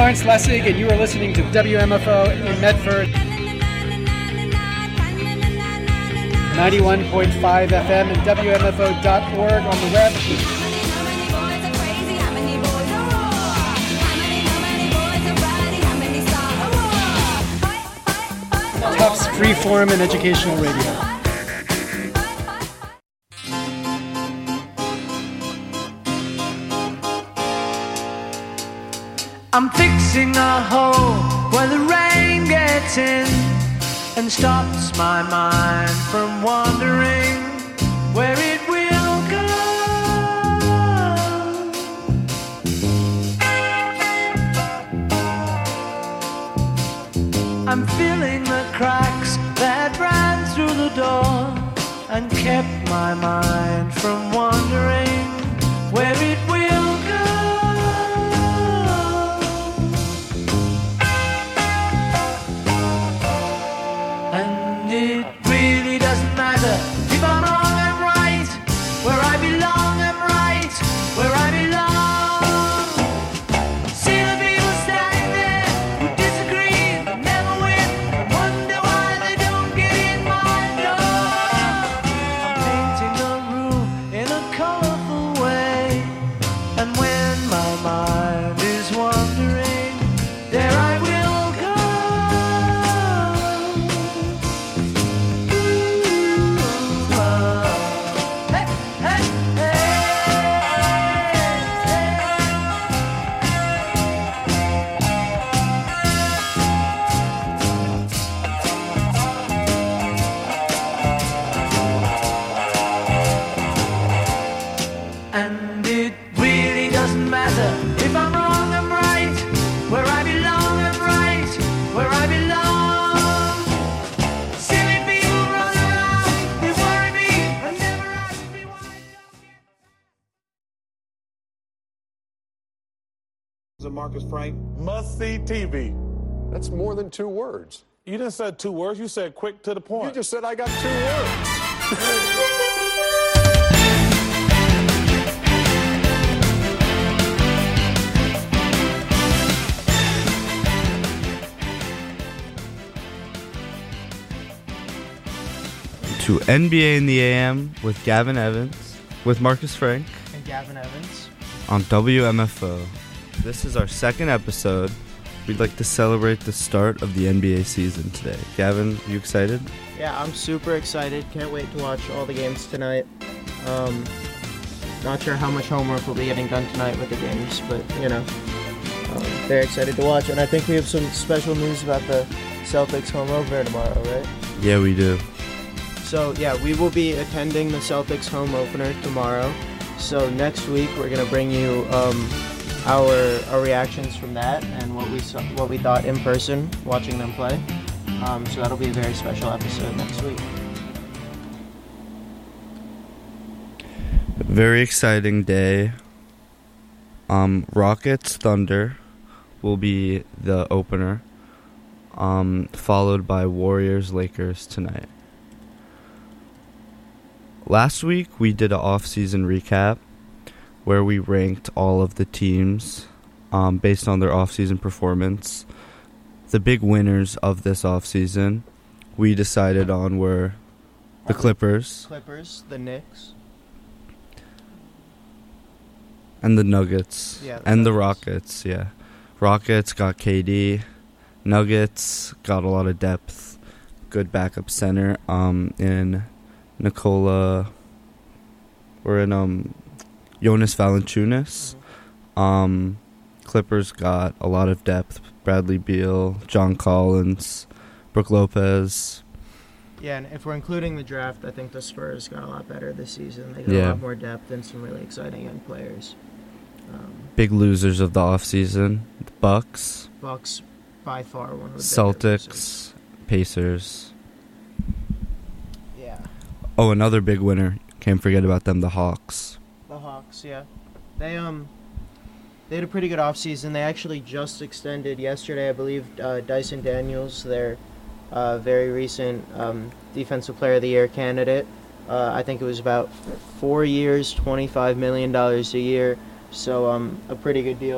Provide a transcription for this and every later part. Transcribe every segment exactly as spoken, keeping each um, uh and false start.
Lawrence Lessig, and you are listening to W M F O in Medford. ninety-one point five F M and W M F O dot org on the web. Tufts Freeform and Educational Radio. I'm fixing a hole where the rain gets in and stops my mind from wandering where it will go. I'm filling the cracks that ran through the door and kept my mind from wandering where it will go. It really doesn't matter if I'm wrong, I'm right. Where I belong, I'm right. Where I belong. See the people standing there who disagree but never win. Wonder why they don't get in my door. I'm painting a room in a colorful way, and when my mind is wandering, there I will. And it really doesn't matter if I'm wrong, I'm right. Where I belong, I'm right. Where I belong. Silly people run around, they worry me and never ask me why. Marcus Frank, must-see T V. That's more than two words. You didn't say two words. You said quick to the point. You just said I got two words. To N B A in the A M with Gavin Evans, with Marcus Frank, and Gavin Evans on W M F O. This is our second episode. We'd like to celebrate the start of the N B A season today. Gavin, you excited? Yeah, I'm super excited. Can't wait to watch all the games tonight. Um, not sure how much homework we'll be getting done tonight with the games, but, you know, um, very excited to watch. And I think we have some special news about the Celtics home opener tomorrow, right? Yeah, we do. So, yeah, we will be attending the Celtics home opener tomorrow. So next week we're going to bring you um, our our reactions from that and what we saw, what we thought in person watching them play. Um, so that'll be a very special episode next week. Very exciting day. Um, Rockets Thunder will be the opener, um, followed by Warriors Lakers tonight. Last week we did an off-season recap where we ranked all of the teams um, based on their off-season performance. The big winners of this off-season we decided on were the Clippers, Clippers, the Knicks, and the Nuggets, yeah, the and Nuggets. the Rockets. Yeah, Rockets got K D. Nuggets got a lot of depth, good backup center um, in Nikola, or in um, Jonas Valanciunas. Mm-hmm. Um, Clippers got a lot of depth. Bradley Beal, John Collins, Brook Lopez. Yeah, and if we're including the draft, I think the Spurs got a lot better this season. They got Yeah. a lot more depth and some really exciting young players. Um, Big losers of the offseason, the Bucks, Bucks, by far one of the Celtics, losers. Pacers. Yeah. Oh, another big winner. Can't forget about them, the Hawks. The Hawks, yeah. They um, they had a pretty good offseason. They actually just extended yesterday, I believe, uh, Dyson Daniels, their uh, very recent um, Defensive Player of the Year candidate. Uh, I think it was about four years, twenty-five million dollars a year. So um, a pretty good deal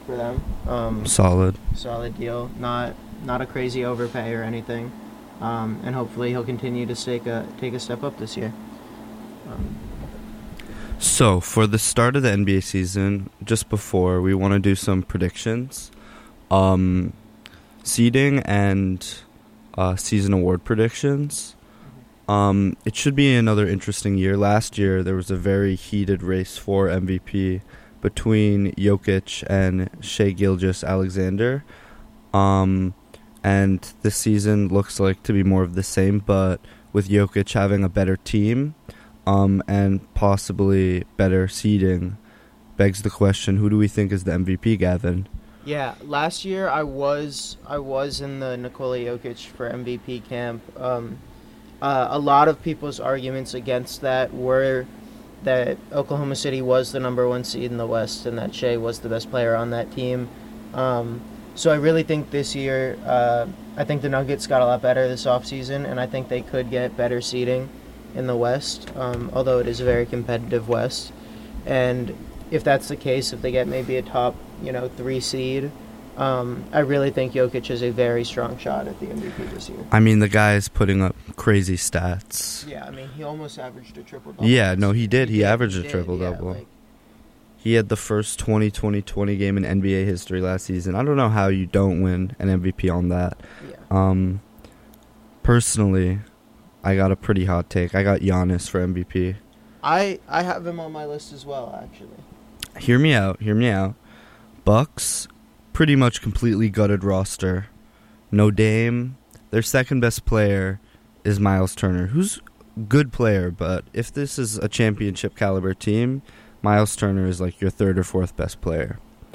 for them. Um, Solid. solid deal. Not not a crazy overpay or anything. Um, and hopefully he'll continue to take a take a step up this year. Um, So, for the start of the N B A season, just before, we want to do some predictions. Um, seeding and uh, season award predictions. Um, it should be another interesting year. Last year, there was a very heated race for M V P between Jokic and Shai Gilgeous-Alexander. Um, and this season looks like to be more of the same, but with Jokic having a better team um, and possibly better seeding, begs the question, who do we think is the M V P, Gavin? Yeah, last year I was I was in the Nikola Jokic for M V P camp. Um, uh, a lot of people's arguments against that were that Oklahoma City was the number one seed in the West and that Shai was the best player on that team. Um, so I really think this year, uh, I think the Nuggets got a lot better this offseason, and I think they could get better seeding in the West, um, although it is a very competitive West. And if that's the case, if they get maybe a top, you know, three seed, um, I really think Jokic has a very strong shot at the M V P this year. I mean, the guy is putting up crazy stats. Yeah, I mean, he almost averaged a triple-double. Yeah, no, he did. He, did, averaged he a did, triple-double. Yeah, like, He had the first twenty twenty twenty game in N B A history last season. I don't know how you don't win an M V P on that. yeah. Um, personally, I got a pretty hot take. I got Giannis for M V P. I, I have him on my list as well, actually. Hear me out. Hear me out. Bucks, pretty much completely gutted roster. No Dame. Their second best player is Miles Turner, who's a good player, but if this is a championship caliber team, Miles Turner is like your third or fourth best player.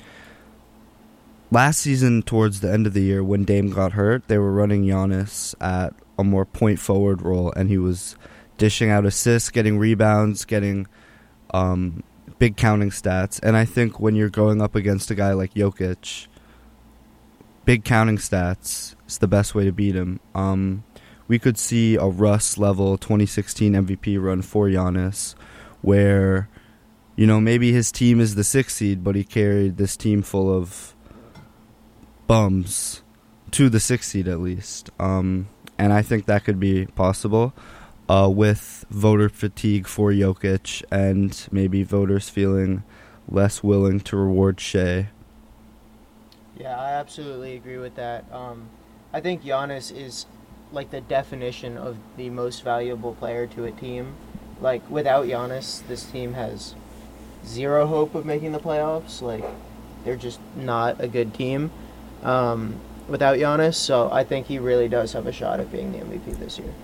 Last season, towards the end of the year, when Dame got hurt, they were running Giannis at a more point forward role, and he was dishing out assists, getting rebounds, getting um, big counting stats. And I think when you're going up against a guy like Jokic, big counting stats is the best way to beat him. Um, we could see a Russ level twenty sixteen M V P run for Giannis, where, you know, maybe his team is the sixth seed, but he carried this team full of bums to the sixth seed at least. Um, and I think that could be possible uh, with voter fatigue for Jokic and maybe voters feeling less willing to reward Shai. Yeah, I absolutely agree with that. Um, I think Giannis is like the definition of the most valuable player to a team. Like, without Giannis, this team has zero hope of making the playoffs. Like, they're just not a good team um, without Giannis. So I think he really does have a shot at being the M V P this year.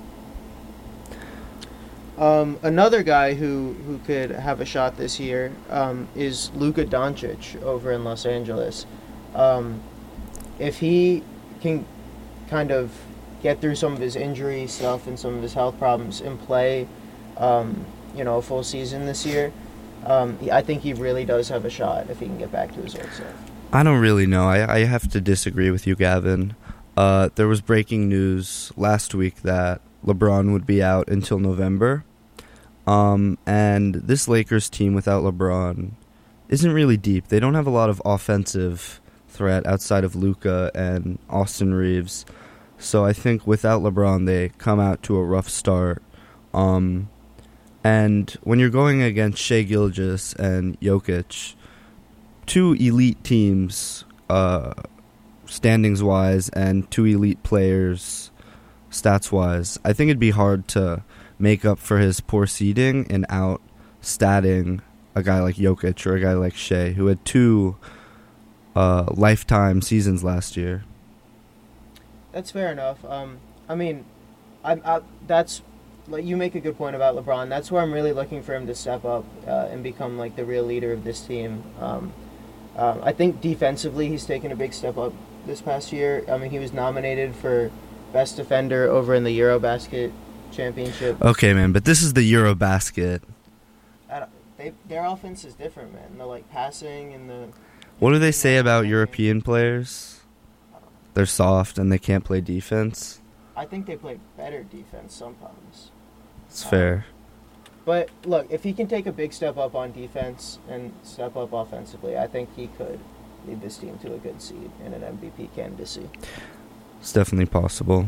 Um, another guy who, who could have a shot this year um, is Luka Doncic over in Los Angeles. Um, if he can kind of get through some of his injury stuff and some of his health problems and play, um, you know, a full season this year, um, I think he really does have a shot if he can get back to his old self. I don't really know. I, I have to disagree with you, Gavin. Uh, there was breaking news last week that LeBron would be out until November. Um, and this Lakers team without LeBron isn't really deep. They don't have a lot of offensive threat outside of Luka and Austin Reeves. So I think without LeBron, they come out to a rough start. Um, and when you're going against Shai Gilgeous and Jokic, two elite teams, uh, standings-wise, and two elite players, stats-wise, I think it'd be hard to make up for his poor seeding and out-statting a guy like Jokic or a guy like Shai, who had two uh, lifetime seasons last year. That's fair enough. Um, I mean, I, I, that's like you make a good point about LeBron. That's where I'm really looking for him to step up uh, and become like the real leader of this team. Um, um, I think defensively he's taken a big step up this past year. I mean, he was nominated for best defender over in the Eurobasket championship. Okay, man, but this is the Eurobasket. I don't, they, their offense is different, man. The like passing and the. What do they say about European players? They're soft and they can't play defense. I think they play better defense sometimes. It's fair. But look, if he can take a big step up on defense and step up offensively, I think he could lead this team to a good seed and an M V P candidacy. It's definitely possible.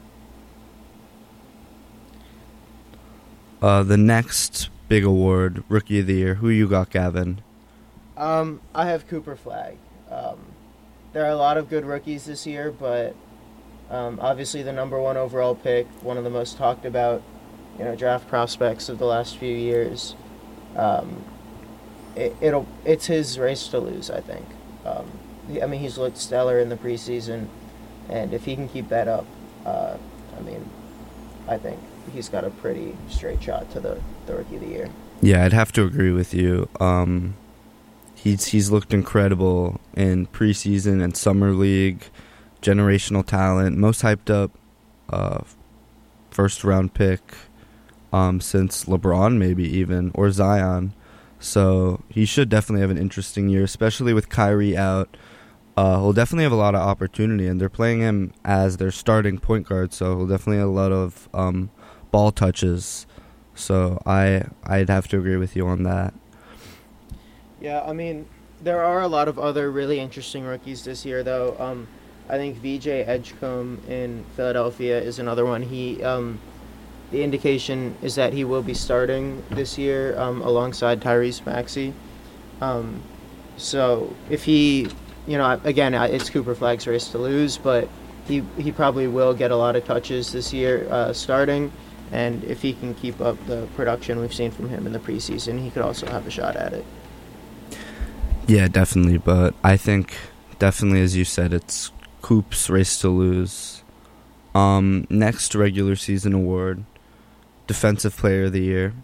Uh, the next big award, Rookie of the Year. Who you got, Gavin? Um, I have Cooper Flagg. Um, there are a lot of good rookies this year, but um, obviously the number one overall pick, one of the most talked about, you know, draft prospects of the last few years. Um, it, it'll it's his race to lose, I think. Um, he, I mean, he's looked stellar in the preseason, and if he can keep that up, uh, I mean, I think he's got a pretty straight shot to the, the Rookie of the Year. Yeah, I'd have to agree with you. Um, he's he's looked incredible in preseason and summer league, generational talent, most hyped up uh, first round pick um, since LeBron, maybe even, or Zion. So he should definitely have an interesting year, especially with Kyrie out. Uh, he'll definitely have a lot of opportunity, and they're playing him as their starting point guard, so he'll definitely have a lot of um, ball touches. So I, I'd have to agree with you on that. Yeah, I mean, there are a lot of other really interesting rookies this year, though. Um, I think V J Edgecombe in Philadelphia is another one. He, um, the indication is that he will be starting this year um, alongside Tyrese Maxey. Um, so if he, you know, again, it's Cooper Flagg's race to lose, but he he probably will get a lot of touches this year uh, starting. And if he can keep up the production we've seen from him in the preseason, he could also have a shot at it. Yeah, definitely. But I think definitely, as you said, it's Coop's race to lose. Um, next regular season award, Defensive Player of the Year.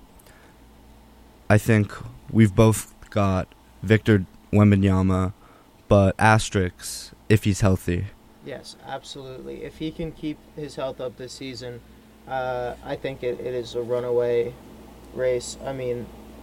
I think we've both got Victor Wembanyama, but asterisks if he's healthy. Yes, absolutely. If he can keep his health up this season, uh, I think it, it is a runaway race. I mean,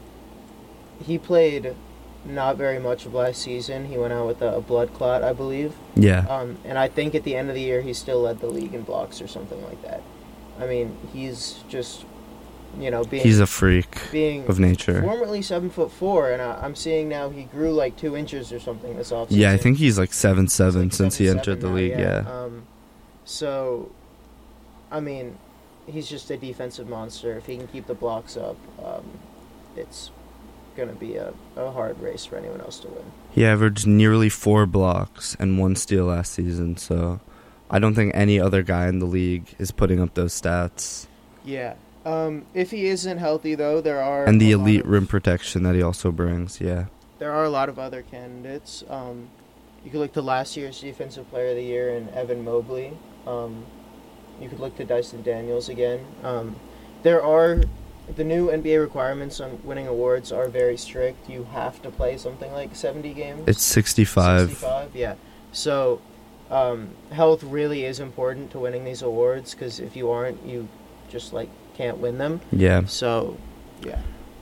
he played not very much of last season. He went out with a, a blood clot, I believe. Yeah. Um, and I think at the end of the year, he still led the league in blocks or something like that. I mean, he's just, you know, being he's a freak being of nature. Formerly seven foot four, and I, I'm seeing now he grew like two inches or something this offseason. Yeah, I think he's like seven seven like since seven, he entered the now, league. Yeah. yeah. Um, so, I mean, he's just a defensive monster. If he can keep the blocks up, um, it's going to be a, a hard race for anyone else to win. He averaged nearly four blocks and one steal last season, so I don't think any other guy in the league is putting up those stats. Yeah. Um, if he isn't healthy, though, there are... And the a lot elite of- rim protection that he also brings, yeah. There are a lot of other candidates. Um, you could look to last year's Defensive Player of the Year in Evan Mobley. Um, you could look to Dyson Daniels again. Um, there are... The new N B A requirements on winning awards are very strict. You have to play something like seventy games. It's sixty-five. sixty-five, yeah. So, um, health really is important to winning these awards, because if you aren't, you just, like, can't win them. Yeah. So, yeah.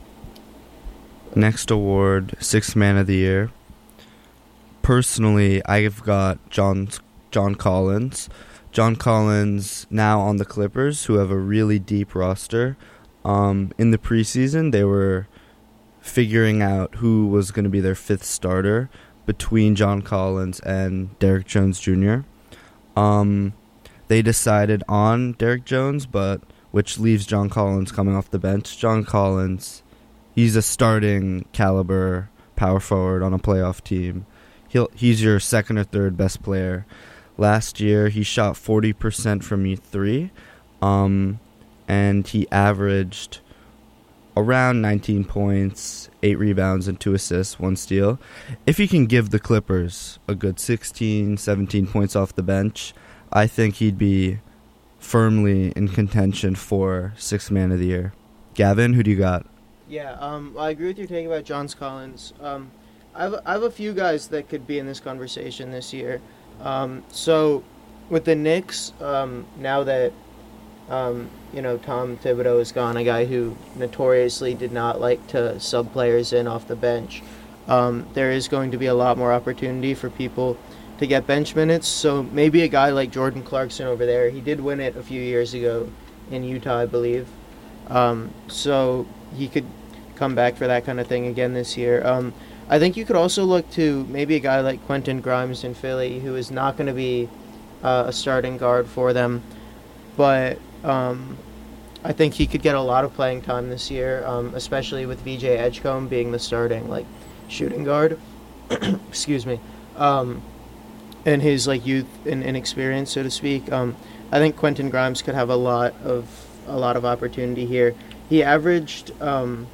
Next award, Sixth Man of the Year. Personally, I've got John John Collins. John Collins now on the Clippers, who have a really deep roster. Um, in the preseason, they were figuring out who was going to be their fifth starter between John Collins and Derrick Jones Junior Um, they decided on Derrick Jones, but which leaves John Collins coming off the bench. John Collins, he's a starting caliber power forward on a playoff team. He'll he's your second or third best player. Last year, he shot forty percent from three. Um... And he averaged around nineteen points, eight rebounds, and two assists, one steal. If he can give the Clippers a good sixteen, seventeen points off the bench, I think he'd be firmly in contention for Sixth Man of the Year. Gavin, who do you got? Yeah, um, I agree with your take about John Collins. Um, I have, I have a few guys that could be in this conversation this year. Um, so, with the Knicks, um, now that Um, you know, Tom Thibodeau is gone, a guy who notoriously did not like to sub players in off the bench. Um, there is going to be a lot more opportunity for people to get bench minutes. So maybe a guy like Jordan Clarkson over there, he did win it a few years ago in Utah, I believe. Um, so he could come back for that kind of thing again this year. Um, I think you could also look to maybe a guy like Quentin Grimes in Philly, who is not going to be uh, a starting guard for them, but um, I think he could get a lot of playing time this year, um, especially with V J Edgecombe being the starting like shooting guard. Excuse me, um, and his like youth and inexperience, so to speak. Um, I think Quentin Grimes could have a lot of a lot of opportunity here. He averaged um,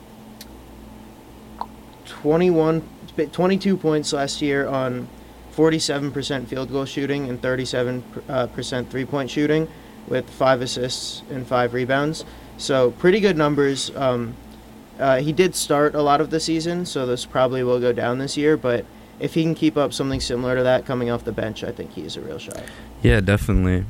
twenty-one, twenty-two points last year on forty-seven percent field goal shooting and thirty-seven percent three-point shooting, with five assists and five rebounds. So pretty good numbers. Um, uh, he did start a lot of the season, so this probably will go down this year. But if he can keep up something similar to that coming off the bench, I think he is a real shot. Yeah, definitely.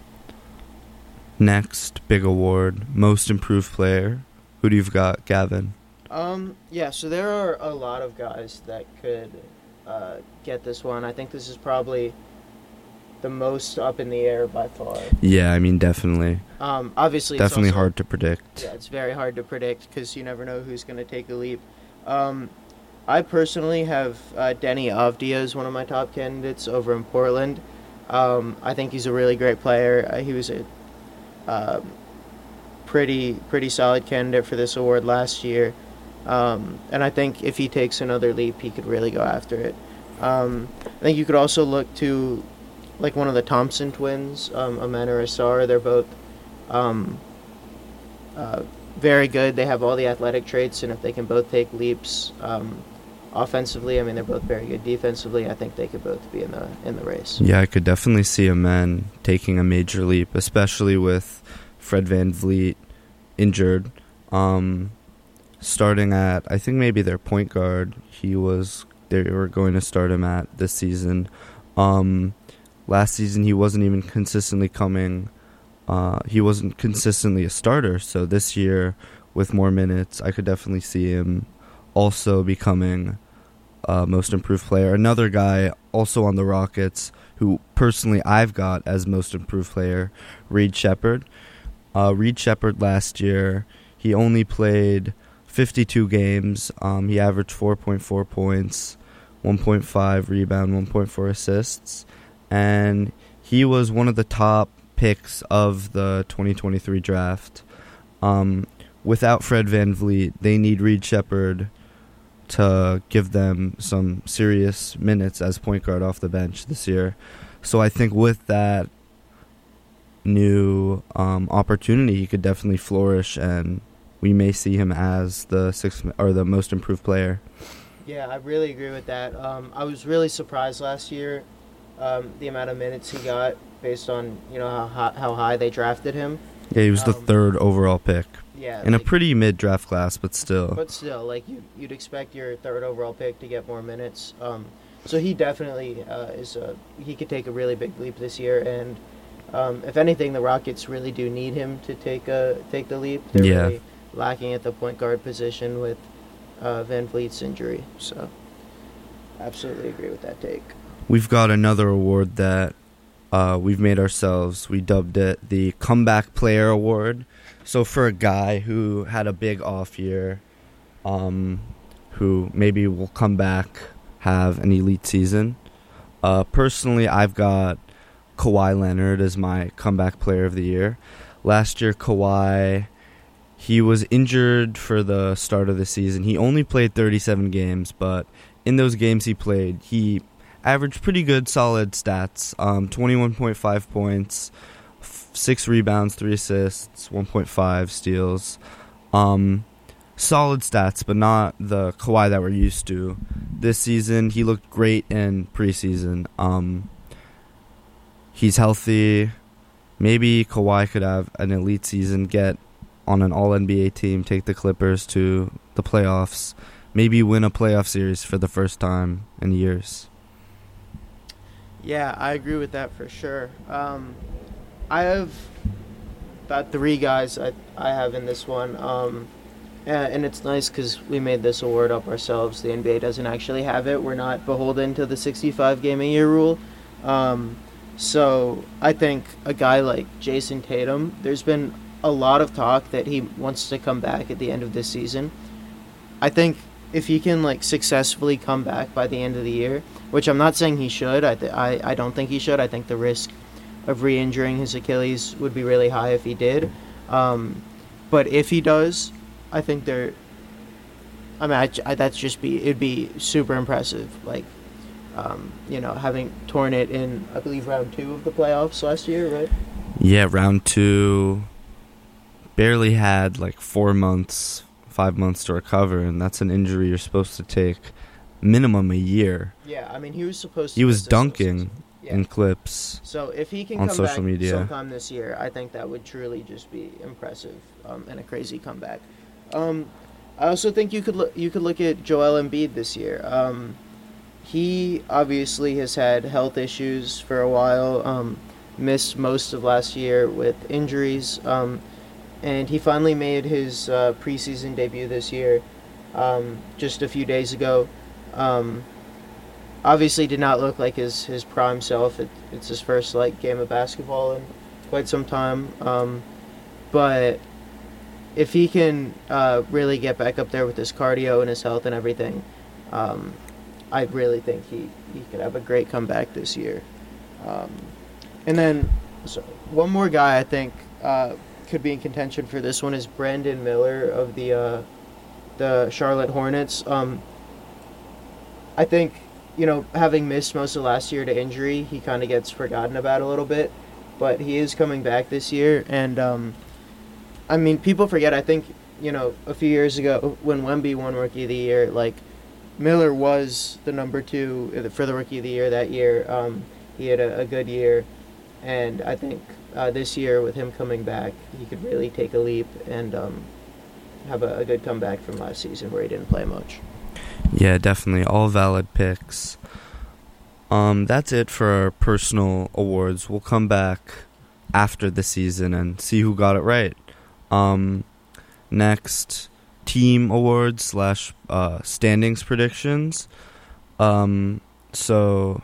Next big award, most improved player. Who do you've got, Gavin? Um, yeah, so there are a lot of guys that could uh, get this one. I think this is probably the most up in the air by far. Yeah, I mean, definitely. Um, obviously, definitely it's also, hard to predict. Yeah, it's very hard to predict because you never know who's going to take a leap. Um, I personally have uh, Denny Avdia as one of my top candidates over in Portland. Um, I think he's a really great player. Uh, he was a uh, pretty pretty solid candidate for this award last year. Um, and I think if he takes another leap, he could really go after it. Um, I think you could also look to like one of the Thompson twins, um, Amena Asar. They're both um, uh, very good. They have all the athletic traits, and if they can both take leaps um, offensively, I mean, they're both very good defensively. I think they could both be in the in the race. Yeah, I could definitely see a man taking a major leap, especially with Fred VanVleet injured. Um, starting at, I think maybe their point guard, he was they were going to start him at this season. Um, last season he wasn't even consistently coming. Uh, he wasn't consistently a starter. So this year, with more minutes, I could definitely see him also becoming uh, most improved player. Another guy also on the Rockets who personally I've got as most improved player, Reed Sheppard. Uh, Reed Sheppard last year, he only played fifty-two games. Um, he averaged four point four points, one point five rebound, one point four assists, and he was one of the top picks of the twenty twenty-three draft. Um, without Fred VanVleet, they need Reed Sheppard to give them some serious minutes as point guard off the bench this year. So I think with that new um, opportunity, he could definitely flourish, and we may see him as the sixth or the most improved player. Yeah, I really agree with that. Um, I was really surprised last year um, the amount of minutes he got based on you know how high, how high they drafted him. Yeah, he was the um, third overall pick. Yeah, in like, a pretty mid-draft class, but still. But still, like you, you'd expect your third overall pick to get more minutes. Um, so he definitely uh, is a he could take a really big leap this year, and um, if anything, the Rockets really do need him to take a take the leap. They're yeah. really lacking at the point guard position with uh, VanVleet's injury. So, absolutely agree with that take. We've got another award that uh, we've made ourselves. We dubbed it the Comeback Player Award. So for a guy who had a big off year, um, who maybe will come back, have an elite season. Uh, personally, I've got Kawhi Leonard as my comeback player of the year. Last year, Kawhi, he was injured for the start of the season. He only played thirty-seven games, but in those games he played, he averaged pretty good, solid stats. Um, twenty-one point five points, six rebounds, three assists, one point five steals. Um, solid stats, but not the Kawhi that we're used to. This season, he looked great in preseason. Um, he's healthy. Maybe Kawhi could have an elite season, get on an all N B A team, take the Clippers to the playoffs, maybe win a playoff series for the first time in years. Yeah, I agree with that for sure. Um, I have about three guys I, I have in this one, um, and, and it's nice because we made this award up ourselves. The N B A doesn't actually have it. We're not beholden to the sixty-five game a year rule. Um, so I think a guy like Jason Tatum, there's been a lot of talk that he wants to come back at the end of this season. I think if he can like successfully come back by the end of the year, which I'm not saying he should. I th- I I don't think he should. I think the risk of re-injuring his Achilles would be really high if he did. Um, but if he does, I think they're. I mean, I, I, that's just be it'd be super impressive. Like, um, you know, having torn it in, I believe, round two of the playoffs last year, right? Yeah, round two. Barely had like four months, five months to recover, and that's an injury you're supposed to take minimum a year. Yeah, I mean, he was supposed to. He was miss this dunking season. Yeah. in clips. So if he can on come social back media. sometime this year, I think that would truly just be impressive um, and a crazy comeback. Um, I also think you could look you could look at Joel Embiid this year. Um, he obviously has had health issues for a while. Um, missed most of last year with injuries, um, and he finally made his uh, preseason debut this year, um, just a few days ago. Um, obviously, did not look like his, his prime self. It, it's his first like game of basketball in quite some time, um, but if he can uh, really get back up there with his cardio and his health and everything, um, I really think he, he could have a great comeback this year. Um, and then so one more guy I think uh, could be in contention for this one is Brandon Miller of the uh, the Charlotte Hornets. Um, I think, you know, having missed most of last year to injury, he kind of gets forgotten about a little bit, but he is coming back this year, and um, I mean, people forget, I think, you know, a few years ago when Wemby won Rookie of the Year, like, Miller was the number two for the Rookie of the Year that year. Um, he had a, a good year, and I think uh, this year with him coming back, he could really take a leap and um, have a, a good comeback from last season where he didn't play much. Yeah, definitely. All valid picks. Um, that's it for our personal awards. We'll come back after the season and see who got it right. Um, next, team awards slash uh, standings predictions. Um, so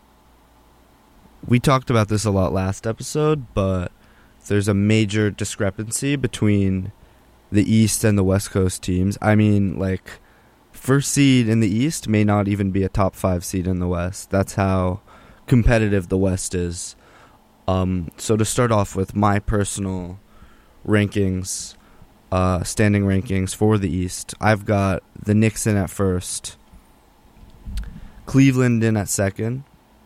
we talked about this a lot last episode, but there's a major discrepancy between the East and the West Coast teams. I mean, like, first seed in the East may not even be a top five seed in the West. That's how competitive the West is. Um, so to start off with my personal rankings, uh, standing rankings for the East, I've got the Knicks in at first, Cleveland in at second.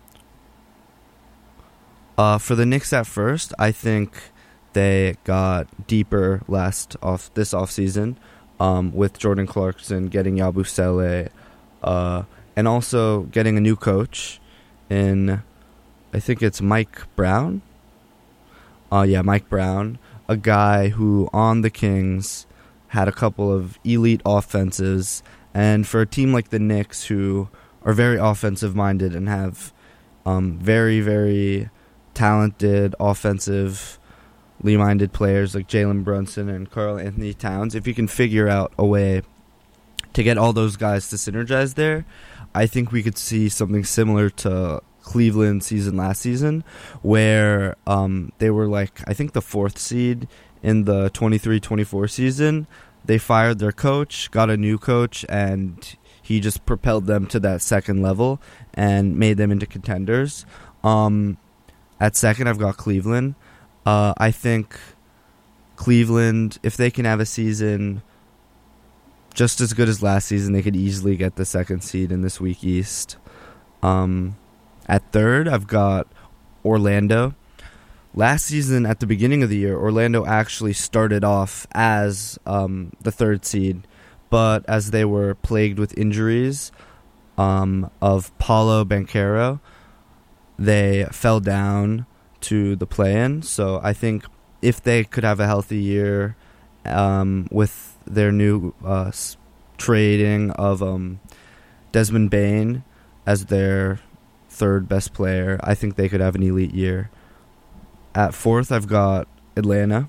Uh, for the Knicks at first, I think they got deeper last off this offseason, um, with Jordan Clarkson getting Yabusele, uh, and also getting a new coach in, I think it's Mike Brown. Uh, yeah, Mike Brown, a guy who on the Kings had a couple of elite offenses, and for a team like the Knicks who are very offensive-minded and have um, very, very talented offensively-minded players like Jalen Brunson and Karl Anthony Towns, if you can figure out a way to get all those guys to synergize there, I think we could see something similar to Cleveland season last season, where um, they were like, I think the fourth seed in the twenty-three twenty-four season. They fired their coach, got a new coach, and he just propelled them to that second level and made them into contenders. Um, at second, I've got Cleveland. Uh, I think Cleveland, if they can have a season just as good as last season, they could easily get the second seed in this week East. Um, at third, I've got Orlando. Last season, at the beginning of the year, Orlando actually started off as um, the third seed, but as they were plagued with injuries um, of Paolo Banchero, they fell down to the play-in. So I think if they could have a healthy year um, with their new uh, s- trading of um, Desmond Bane as their third best player, I think they could have an elite year. At fourth, I've got Atlanta.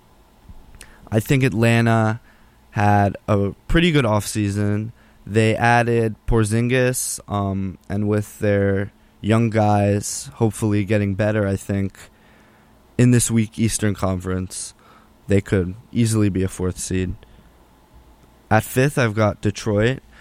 I think Atlanta had a pretty good offseason. They added Porzingis, um, and with their young guys hopefully getting better, I think in this weak Eastern Conference, they could easily be a fourth seed. At fifth, I've got Detroit.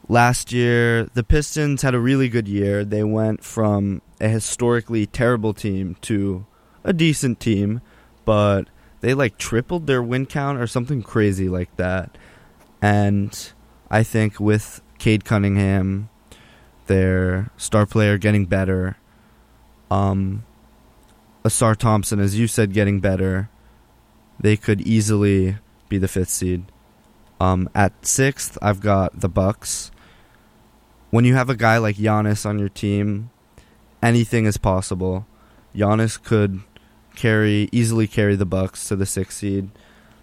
last year, the Pistons had a really good year. They went from a historically terrible team to a decent team, but they like tripled their win count or something crazy like that. And I think with Cade Cunningham, their star player, getting better, um, Asar Thompson, as you said, getting better, they could easily be the fifth seed. Um, at sixth, I've got the Bucks. When you have a guy like Giannis on your team, anything is possible. Giannis could carry easily carry the Bucks to the sixth seed.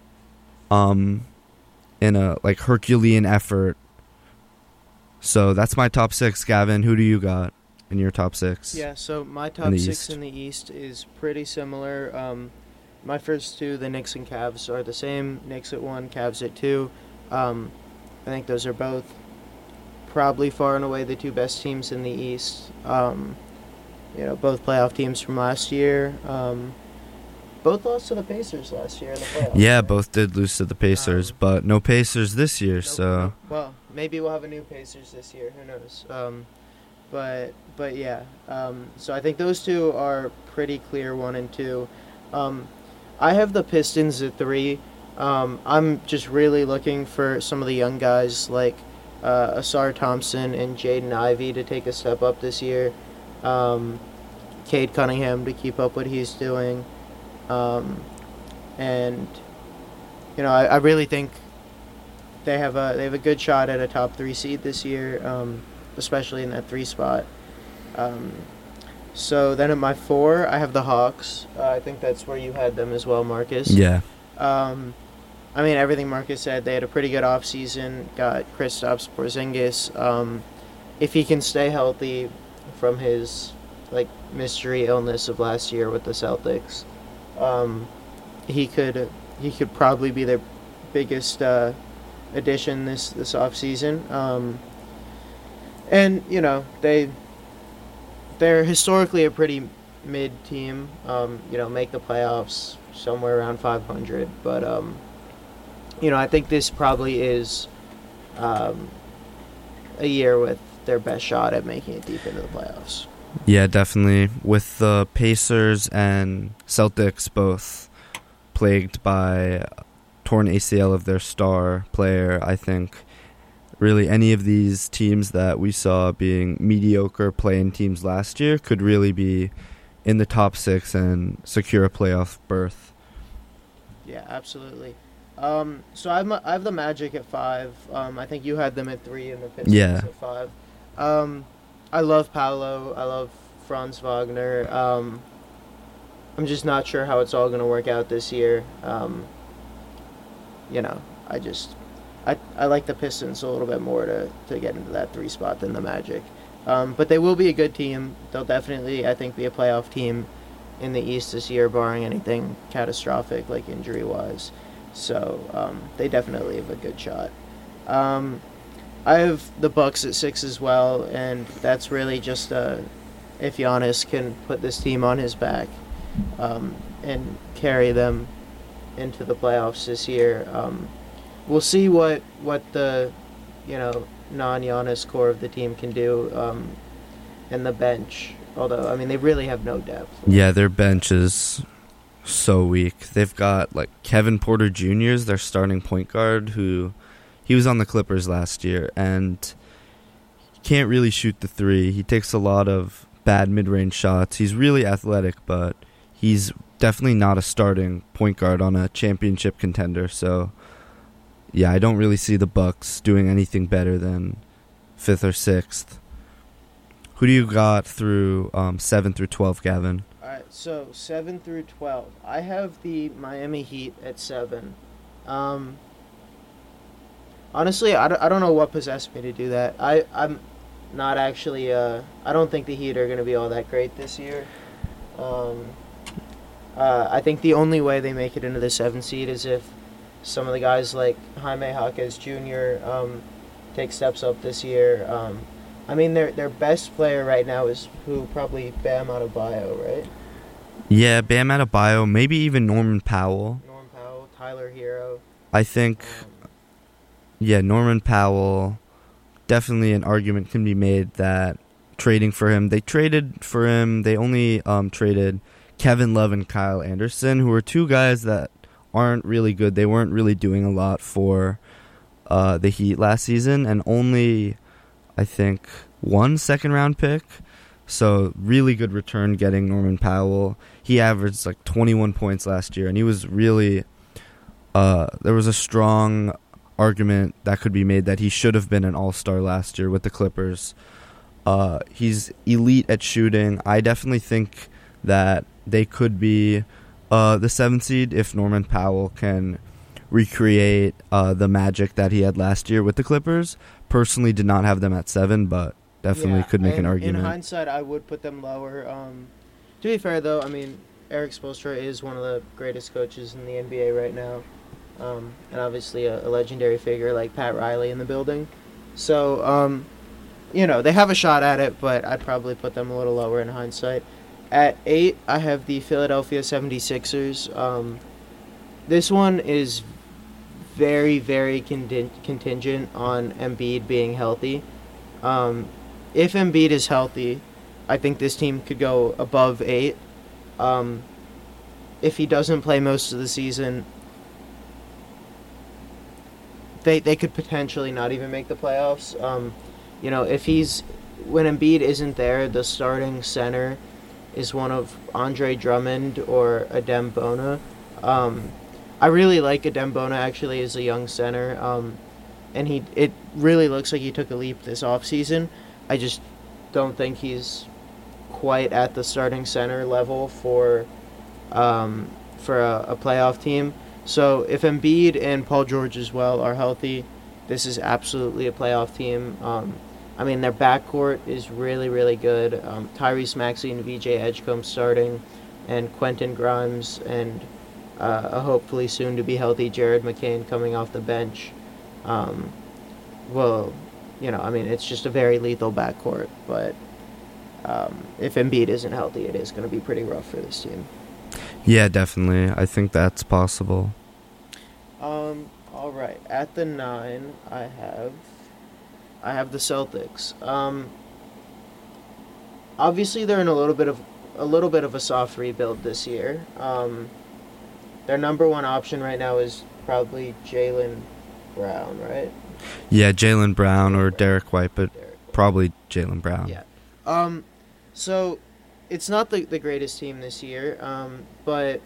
Um, in a like Herculean effort. So that's my top six, Gavin. Who do you got in your top six? Yeah, so my top in six East? in the East is pretty similar. Um, my first two, the Knicks and Cavs, are the same. Knicks at one, Cavs at two. Um, I think those are both probably far and away the two best teams in the East. Um, you know, both playoff teams from last year. Um, both lost to the Pacers last year in the playoffs. Yeah, right? both did lose to the Pacers, Um, but no Pacers this year, No- so... Well, maybe we'll have a new Pacers this year. Who knows? Um, but but yeah. Um, so I think those two are pretty clear, one and two. Um, I have the Pistons at three. Um, I'm just really looking for some of the young guys like uh, Asar Thompson and Jaden Ivey to take a step up this year. Um, Cade Cunningham to keep up what he's doing. Um, and you know, I, I really think they have a they have a good shot at a top three seed this year, um, especially in that three spot. Um, so then at my four, I have the Hawks. Uh, I think that's where you had them as well, Marcus. Yeah. Um, I mean, everything Marcus said. They had a pretty good offseason. Got Kristaps Porzingis. Um, if he can stay healthy from his like mystery illness of last year with the Celtics, um, he could he could probably be their biggest uh, addition this this offseason. Um, and you know they they're historically a pretty mid team. Um, you know, make the playoffs somewhere around five hundred, but um, you know, I think this probably is um, a year with their best shot at making it deep into the playoffs. Yeah, definitely. With the Pacers and Celtics both plagued by torn A C L of their star player, I think really any of these teams that we saw being mediocre play-in teams last year could really be in the top six and secure a playoff berth. Yeah, absolutely. Um, so I have, I have the Magic at five. Um, I think you had them at three and the Pistons Yeah. at five. Um, I love Paolo. I love Franz Wagner. Um, I'm just not sure how it's all going to work out this year. Um, you know, I just I I like the Pistons a little bit more to, to get into that three spot than the Magic. Um, but they will be a good team. They'll definitely, I think, be a playoff team in the East this year, barring anything catastrophic like injury-wise. So um, they definitely have a good shot. Um, I have the Bucks at six as well, and that's really just uh, if Giannis can put this team on his back um, and carry them into the playoffs this year. Um, we'll see what what the you know non-Giannis core of the team can do, um, and the bench. Although I mean they really have no depth. Yeah, their bench is so weak. They've got like Kevin Porter Junior is their starting point guard, who he was on the Clippers last year and can't really shoot the three. He takes a lot of bad mid-range shots. He's really athletic, but he's definitely not a starting point guard on a championship contender. So yeah, I don't really see the Bucks doing anything better than fifth or sixth. Who do you got through um, seven through twelve, Gavin? All right, so seven through twelve. I have the Miami Heat at seven. Um, honestly, I don't, I don't know what possessed me to do that. I, I'm not actually... Uh, I don't think the Heat are going to be all that great this year. Um, uh, I think the only way they make it into the seventh seed is if some of the guys like Jaime Jaquez Junior Um, take steps up this year. Um, I mean, their their best player right now is who? Probably Bam Adebayo, right? Yeah, Bam Adebayo, maybe even Norman Powell. Norman Powell, Tyler Hero. I think, Um, yeah, Norman Powell, definitely an argument can be made that trading for him, they traded for him, they only um, traded Kevin Love and Kyle Anderson, who are two guys that aren't really good. They weren't really doing a lot for uh, the Heat last season, and only, I think, one second-round pick. So really good return getting Norman Powell. He averaged like twenty-one points last year, and he was really uh, there was a strong argument that could be made that he should have been an all-star last year with the Clippers. Uh, he's elite at shooting. I definitely think that they could be uh, the seventh seed if Norman Powell can recreate uh, the magic that he had last year with the Clippers. Personally did not have them at seven, but definitely yeah, could make in, an argument. In hindsight, I would put them lower. Um, to be fair, though, I mean, Eric Spoelstra is one of the greatest coaches in the N B A right now. Um, and obviously a, a legendary figure like Pat Riley in the building. So, um, you know, they have a shot at it, but I'd probably put them a little lower in hindsight. At eight, I have the Philadelphia seventy-sixers. Um, this one is very, very contin- contingent on Embiid being healthy. Um, if Embiid is healthy, I think this team could go above eight. Um, if he doesn't play most of the season, they they could potentially not even make the playoffs. Um, you know, if he's when Embiid isn't there, the starting center is one of Andre Drummond or Adem Bona. Um, I really like Adem Bona actually as a young center, um, and he it really looks like he took a leap this offseason. I just don't think he's quite at the starting center level for um, for a, a playoff team. So if Embiid and Paul George as well are healthy, this is absolutely a playoff team. Um, I mean, their backcourt is really, really good. Um, Tyrese Maxey and V J Edgecombe starting, and Quentin Grimes and uh, a hopefully soon-to-be healthy Jared McCain coming off the bench. Um, well, you know, I mean, it's just a very lethal backcourt. But um, if Embiid isn't healthy, it is going to be pretty rough for this team. Yeah, definitely. I think that's possible. Um. All right. At the nine, I have, I have the Celtics. Um. Obviously, they're in a little bit of a little bit of a soft rebuild this year. Um. Their number one option right now is probably Jaylen Brown, right? Yeah, Jaylen Brown or Derek White, but Derek White. probably Jaylen Brown. Yeah. Um. So, it's not the the greatest team this year. Um. But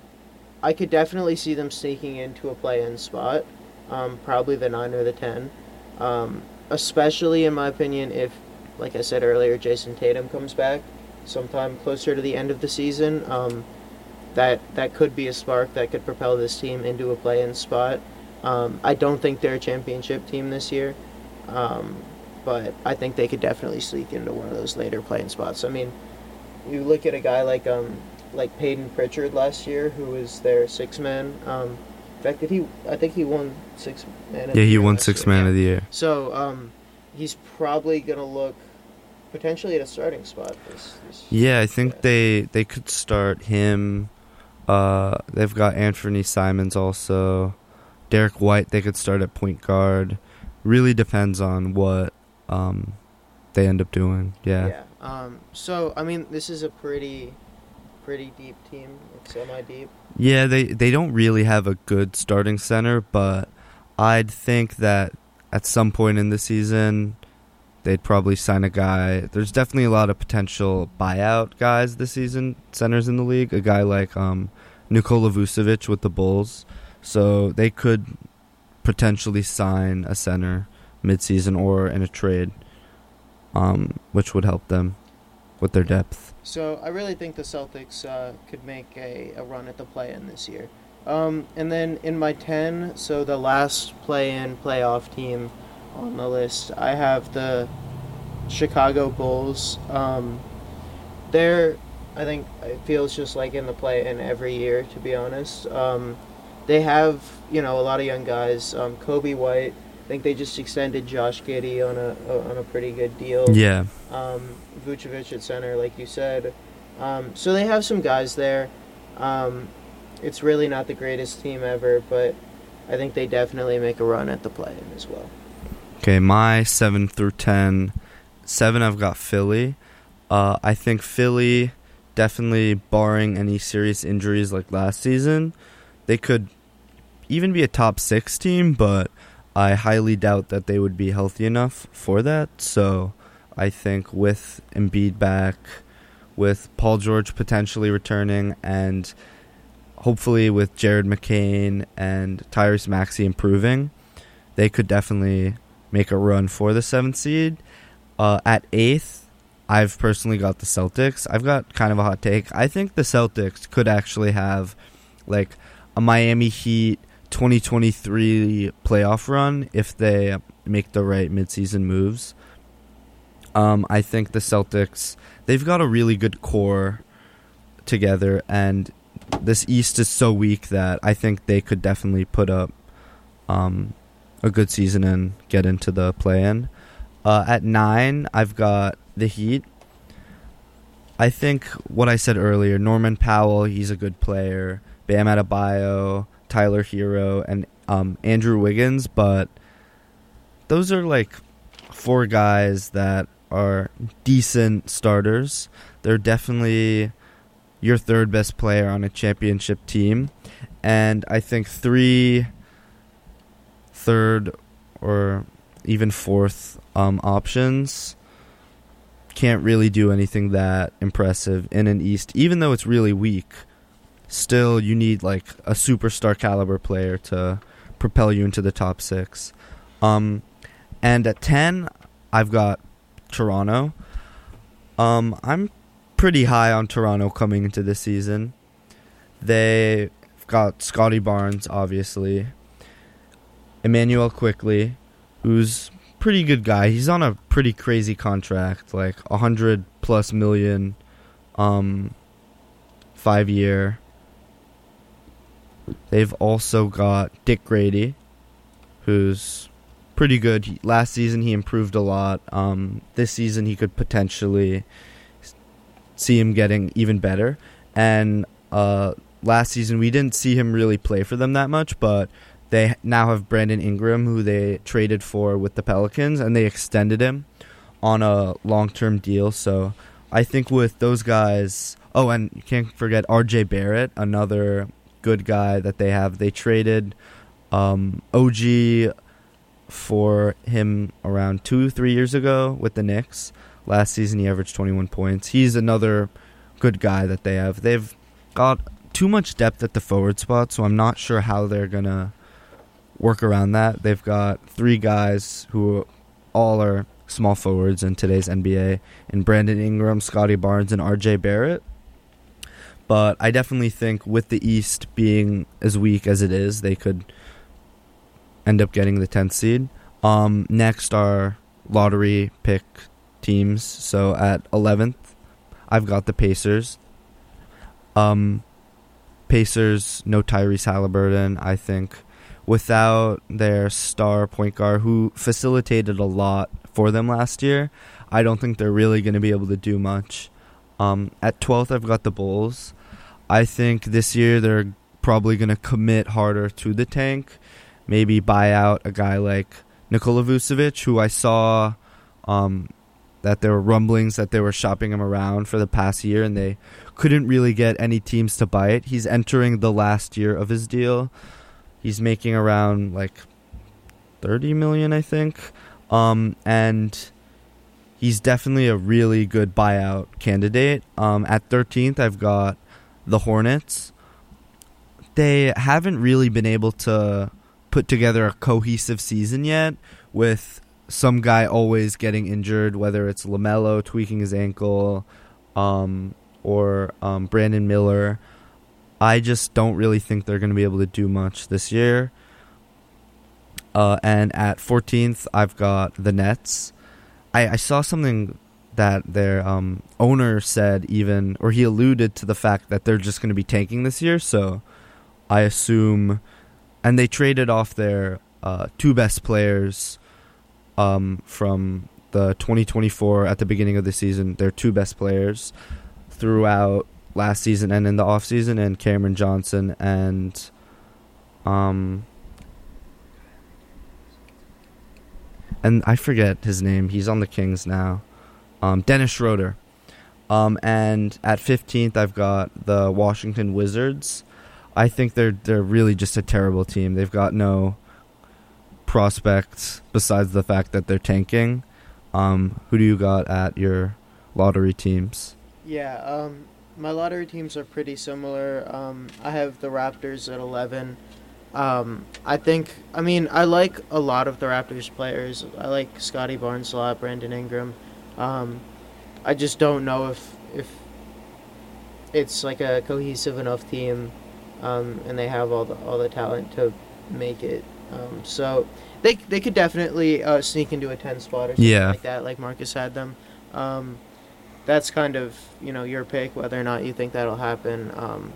I could definitely see them sneaking into a play-in spot, um, probably the nine or the ten, um, especially in my opinion if, like I said earlier, Jason Tatum comes back sometime closer to the end of the season. Um, that that could be a spark that could propel this team into a play-in spot. Um, I don't think they're a championship team this year, um, but I think they could definitely sneak into one of those later play-in spots. I mean, you look at a guy like um. like Peyton Pritchard last year, who was their six man. Um, in fact, did he? I think he won six man. Of Yeah, the he year won last six year. man Yeah. of the year. So um, he's probably gonna look potentially at a starting spot. This, this Yeah, I think yeah. they they could start him. Uh, they've got Anthony Simons also. Derek White they could start at point guard. Really depends on what um, they end up doing. Yeah. Yeah. Um. So I mean, this is a pretty. pretty deep team, like semi-deep. Yeah, they, they don't really have a good starting center, but I'd think that at some point in the season, they'd probably sign a guy. There's definitely a lot of potential buyout guys this season, centers in the league. A guy like um, Nikola Vucevic with the Bulls. So they could potentially sign a center mid-season or in a trade, um, which would help them with their depth. So I really think the Celtics uh, could make a, a run at the play-in this year. Um, and then in my ten, so the last play-in playoff team on the list, I have the Chicago Bulls. Um, they're, I think, it feels just like in the play-in every year, to be honest. Um, they have, you know, a lot of young guys. Um, Kobe White, I think they just extended Josh Giddey on a on a pretty good deal. Yeah. Um, Vucevic at center, like you said. Um, so they have some guys there. Um, it's really not the greatest team ever, but I think they definitely make a run at the play-in as well. Okay, my seven through ten. Seven, I've got Philly. Uh, I think Philly, definitely barring any serious injuries like last season, they could even be a top six team, but I highly doubt that they would be healthy enough for that. So I think with Embiid back, with Paul George potentially returning, and hopefully with Jared McCain and Tyrese Maxey improving, they could definitely make a run for the seventh seed. Uh, at eighth, I've personally got the Celtics. I've got kind of a hot take. I think the Celtics could actually have like a Miami Heat twenty twenty-three playoff run if they make the right midseason moves. Um, I think the Celtics, they've got a really good core together, and this East is so weak that I think they could definitely put up um, a good season and get into the play-in. Uh, at nine, I've got the Heat. I think what I said earlier, Norman Powell, he's a good player. Bam Adebayo, Tyler Hero, and um, Andrew Wiggins, but those are like four guys that are decent starters. They're definitely your third best player on a championship team, and I think three third or even fourth um, options can't really do anything that impressive in an East, even though it's really weak. Still, you need like a superstar caliber player to propel you into the top six. Um, and at ten, I've got Toronto. Um, I'm pretty high on Toronto coming into this season. They've got Scotty Barnes, obviously. Emmanuel Quickley, who's a pretty good guy. He's on a pretty crazy contract, like one hundred plus million, um, five year. They've also got Dick Grady, who's pretty good. He, last season he improved a lot. Um, this season he could potentially see him getting even better. And uh, last season we didn't see him really play for them that much, but they now have Brandon Ingram, who they traded for with the Pelicans, and they extended him on a long-term deal. So I think with those guys... Oh, and you can't forget R J Barrett, another good guy that they have. They traded um, O G for him around two, three years ago with the Knicks. Last season he averaged twenty-one points. He's another good guy that they have. They've got too much depth at the forward spot, so I'm not sure how they're going to work around that. They've got three guys who all are small forwards in today's N B A, in Brandon Ingram, Scotty Barnes, and R J Barrett. But I definitely think with the East being as weak as it is, they could end up getting the tenth seed. Um, next are lottery pick teams. So at eleventh, I've got the Pacers. Um, Pacers, no Tyrese Halliburton, I think. Without their star point guard, who facilitated a lot for them last year, I don't think they're really going to be able to do much. Um, at twelfth, I've got the Bulls. I think this year they're probably going to commit harder to the tank. Maybe buy out a guy like Nikola Vucevic, who I saw um, that there were rumblings that they were shopping him around for the past year, and they couldn't really get any teams to buy it. He's entering the last year of his deal. He's making around like thirty million dollars, I think. Um, and he's definitely a really good buyout candidate. Um, at thirteenth, I've got the Hornets. They haven't really been able to put together a cohesive season yet, with some guy always getting injured, whether it's LaMelo tweaking his ankle um, or um, Brandon Miller. I just don't really think they're going to be able to do much this year. Uh, and at fourteenth, I've got the Nets. I, I saw something that their um, owner said even, or he alluded to the fact that they're just going to be tanking this year. So I assume, and they traded off their uh, two best players um, from the twenty twenty-four at the beginning of the season. Their two best players throughout last season and in the offseason, and Cameron Johnson and um and I forget his name. He's on the Kings now. Um, Dennis Schroeder. Um, and at fifteenth, I've got the Washington Wizards. I think they're they're really just a terrible team. They've got no prospects besides the fact that they're tanking. Um, who do you got at your lottery teams? Yeah, um, my lottery teams are pretty similar. Um, I have the Raptors at eleven. Um, I think, I mean, I like a lot of the Raptors players. I like Scotty Barnes a lot, Brandon Ingram. Um, I just don't know if if it's like a cohesive enough team, um, and they have all the all the talent to make it. Um, so they they could definitely uh, sneak into a ten spot or something Yeah. like that, like Marcus had them. Um, that's kind of, you know, your pick whether or not you think that'll happen. Um,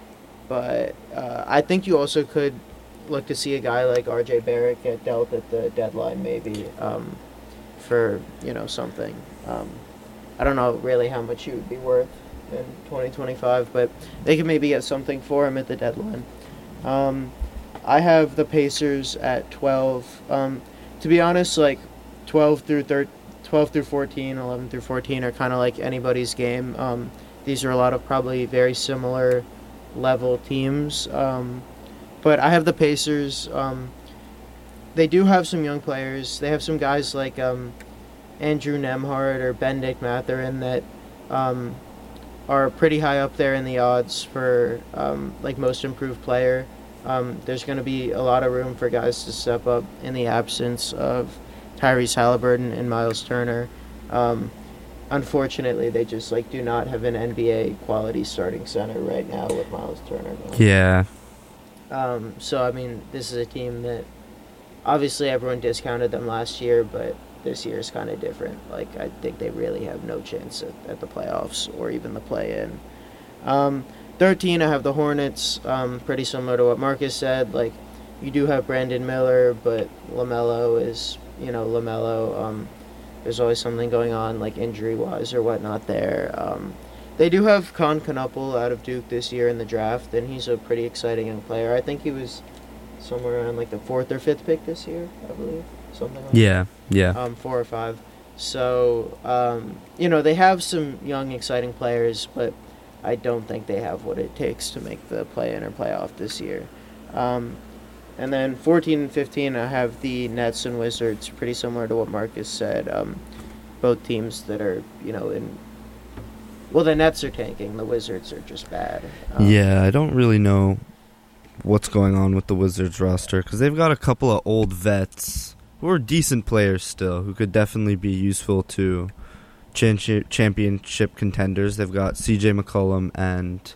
but uh, I think you also could look to see a guy like R J Barrett get dealt at the deadline, maybe um, for you know something. Um, I don't know really how much he would be worth in twenty twenty-five, but they could maybe get something for him at the deadline. Um, I have the Pacers at twelve. Um, to be honest, like twelve through thirteen, twelve through fourteen, eleven through fourteen are kind of like anybody's game. Um, these are a lot of probably very similar level teams. Um, but I have the Pacers. Um, they do have some young players. They have some guys like um, Andrew Nemhard or Benedict Mathurin that um, are pretty high up there in the odds for um, like most improved player. Um, there's going to be a lot of room for guys to step up in the absence of Tyrese Halliburton and Miles Turner. Um, unfortunately, they just like do not have an N B A quality starting center right now with Miles Turner going. Yeah. Um, so I mean, this is a team that obviously everyone discounted them last year, but this year is kind of different. Like I think they really have no chance at, at the playoffs or even the play-in. Um, thirteen, I have the Hornets. Um, pretty similar to what Marcus said. Like you do have Brandon Miller, but LaMelo is. You know, LaMelo, um, there's always something going on, like injury-wise or whatnot there. Um, they do have Con Knuppel out of Duke this year in the draft, and he's a pretty exciting young player. I think he was somewhere around, like, the fourth or fifth pick this year, I believe. Something like Yeah, yeah. that. Um, four or five. So, um, you know, they have some young, exciting players, but I don't think they have what it takes to make the play-in or playoff this year. Um And then fourteen and fifteen, I have the Nets and Wizards, pretty similar to what Marcus said. Um, both teams that are, you know, in... Well, the Nets are tanking. The Wizards are just bad. Um, Yeah, I don't really know what's going on with the Wizards roster because they've got a couple of old vets who are decent players still who could definitely be useful to chan- championship contenders. They've got C J McCollum and...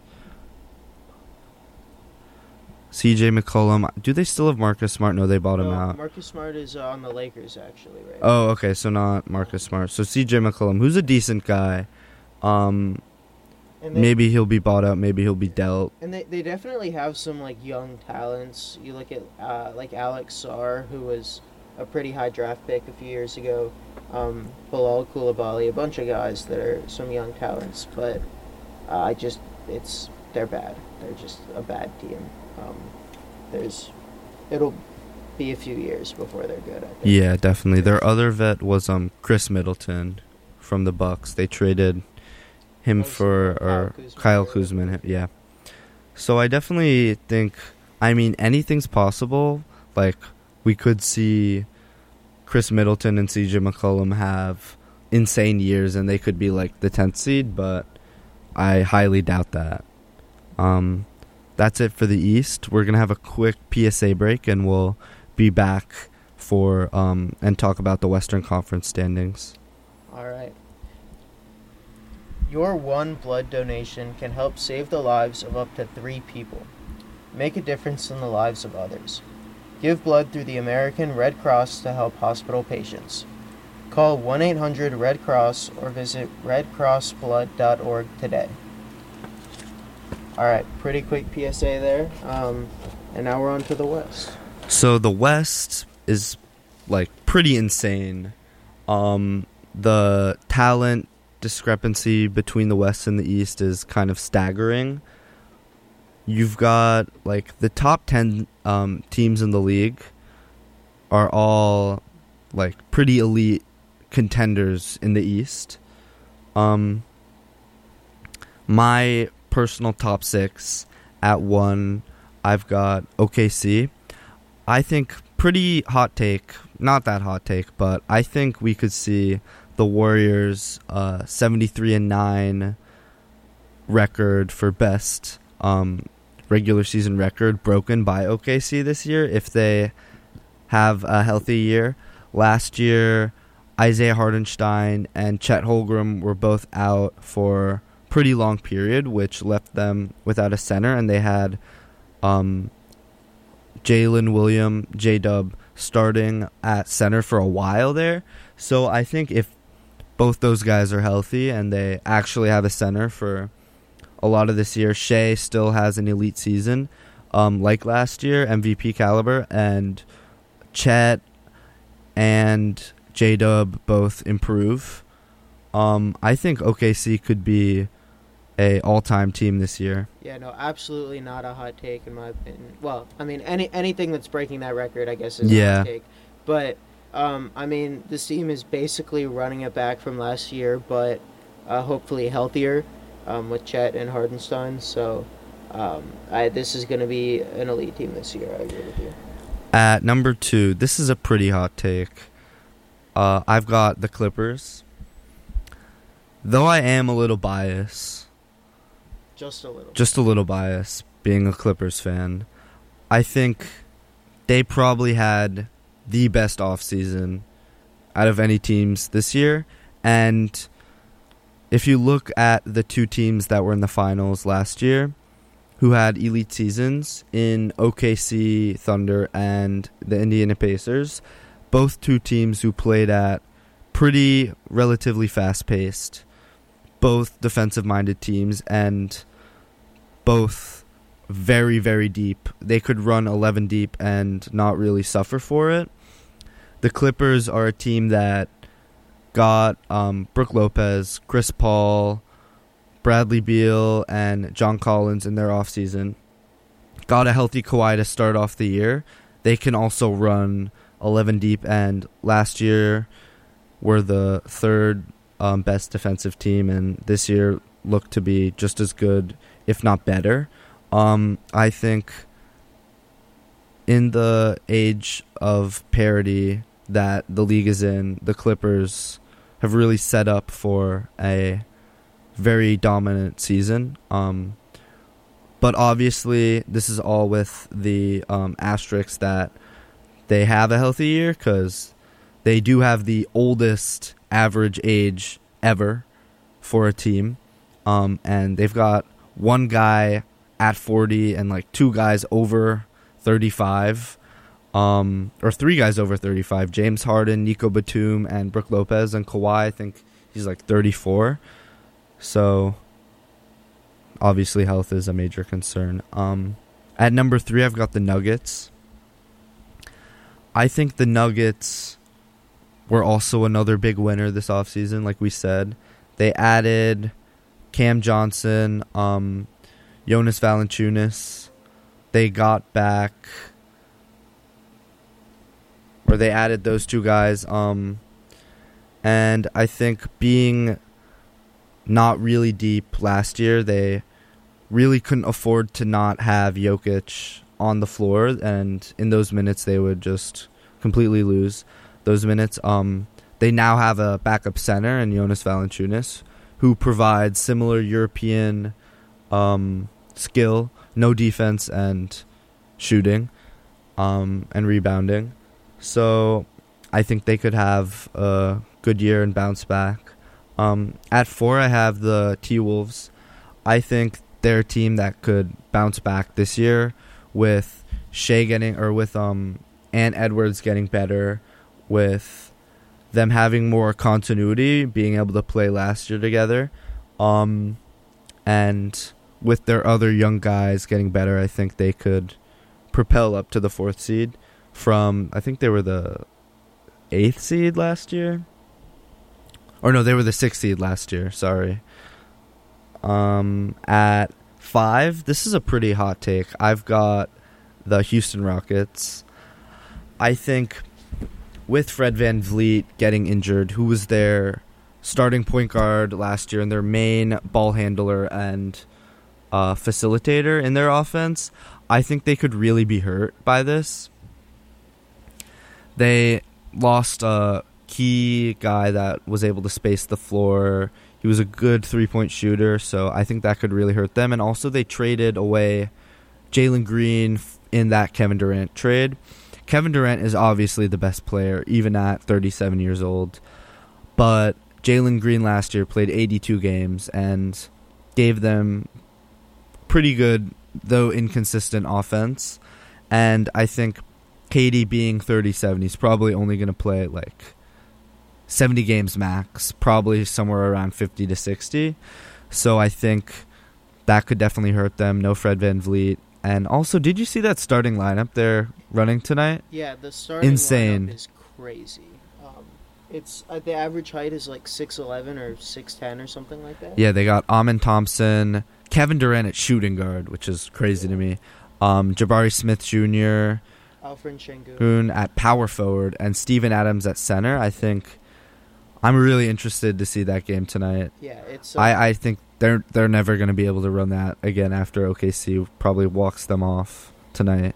C J McCollum. Do they still have Marcus Smart? No, they bought him no, out. Marcus Smart is uh, on the Lakers, actually, right? Oh, okay, so not Marcus Smart. So C J McCollum, who's a decent guy. Um, And they, maybe he'll be bought out. Maybe he'll be dealt. And they, they definitely have some, like, young talents. You look at, uh, like, Alex Sarr, who was a pretty high draft pick a few years ago. Um, Bilal Coulibaly, a bunch of guys that are some young talents. But uh, I just, it's, they're bad. They're just a bad team. Um, there's, it'll be a few years before they're good. I think. Yeah, definitely. Their other vet was um Chris Middleton from the Bucks. They traded him Oh, for Kyle or Kuzma. Kyle Kuzma. Yeah. So I definitely think. I mean, anything's possible. Like we could see Chris Middleton and C J McCollum have insane years, and they could be like the tenth seed. But I highly doubt that. Um. That's it for the East. We're going to have a quick P S A break, and we'll be back for um, and talk about the Western Conference standings. All right. Your one blood donation can help save the lives of up to three people. Make a difference in the lives of others. Give blood through the American Red Cross to help hospital patients. Call one eight hundred red cross or visit red cross blood dot org today. All right, pretty quick P S A there. Um, and now we're on to the West. So the West is like pretty insane. Um, the talent discrepancy between the West and the East is kind of staggering. You've got like the top ten um, teams in the league are all like pretty elite contenders in the East. Um, my personal top six at one, I've got O K C. I think pretty hot take, not that hot take, but I think we could see the Warriors' uh, seventy-three and nine record for best um, regular season record broken by O K C this year if they have a healthy year. Last year, Isaiah Hartenstein and Chet Holmgren were both out for a pretty long period, which left them without a center, and they had um, Jalen Williams, J-Dub, starting at center for a while there. So I think if both those guys are healthy and they actually have a center for a lot of this year, Shea still has an elite season, um, like last year, M V P caliber, and Chet and J-Dub both improve. Um, I think O K C could be a all-time team this year. Yeah, no, absolutely not a hot take in my opinion. Well, I mean, any anything that's breaking that record, I guess, is Yeah. a hot take. But, um, I mean, this team is basically running it back from last year, but uh, hopefully healthier um, with Chet and Hardenstein. So, um, I this is going to be an elite team this year. I agree with you. At number two, this is a pretty hot take. Uh, I've got the Clippers. Though I am a little biased, Just a little. just a little biased, being a Clippers fan, I think they probably had the best offseason out of any teams this year. And if you look at the two teams that were in the finals last year, who had elite seasons in O K C Thunder and the Indiana Pacers, both two teams who played at pretty relatively fast-paced, both defensive-minded teams, and both very, very deep. They could run eleven deep and not really suffer for it. The Clippers are a team that got um, Brook Lopez, Chris Paul, Bradley Beal, and John Collins in their offseason. Got a healthy Kawhi to start off the year. They can also run eleven deep, and last year were the third um, best defensive team, and this year looked to be just as good, if not better. Um, I think in the age of parity that the league is in, the Clippers have really set up for a very dominant season. Um, but obviously, this is all with the um, asterisk that they have a healthy year, because they do have the oldest average age ever for a team. Um, and they've got one guy at forty and like two guys over thirty-five. Um, or three guys over thirty-five. James Harden, Nico Batum, and Brook Lopez. And Kawhi, I think he's like thirty-four. So, obviously, health is a major concern. Um, at number three, I've got the Nuggets. I think the Nuggets were also another big winner this offseason, like we said. They added Cam Johnson, um, Jonas Valanciunas. They got back, or they added those two guys. Um, and I think being not really deep last year, they really couldn't afford to not have Jokic on the floor, and in those minutes they would just completely lose those minutes. Um, they now have a backup center in Jonas Valanciunas, who provides similar European um, skill, no defense and shooting um, and rebounding. So I think they could have a good year and bounce back. Um, at four, I have the T-Wolves. I think they're a team that could bounce back this year with Shea getting, or with um, Ant Edwards getting better, with them having more continuity, being able to play last year together, um, and with their other young guys getting better, I think they could propel up to the fourth seed from, I think they were the eighth seed last year. Or no, they were the sixth seed last year, sorry. Um, at five, this is a pretty hot take. I've got the Houston Rockets. I think with Fred VanVleet getting injured, who was their starting point guard last year and their main ball handler and uh, facilitator in their offense, I think they could really be hurt by this. They lost a key guy that was able to space the floor. He was a good three-point shooter, so I think that could really hurt them. And also they traded away Jalen Green in that Kevin Durant trade. Kevin Durant is obviously the best player, even at thirty-seven years old. But Jalen Green last year played eighty-two games and gave them pretty good, though inconsistent, offense. And I think K D being thirty-seven, he's probably only going to play like seventy games max, probably somewhere around fifty to sixty. So I think that could definitely hurt them. No Fred VanVleet. And also, did you see that starting lineup they're running tonight? Yeah, the starting Insane. lineup is crazy. Um, it's uh, the average height is like six eleven or six ten or something like that. Yeah, they got Amin Thompson, Kevin Durant at shooting guard, which is crazy to me. Um, Jabari Smith Junior, Alfred Şengün at power forward, and Steven Adams at center. I think I'm really interested to see that game tonight. Yeah, it's. Uh, I, I think they're they're never going to be able to run that again after O K C probably walks them off tonight.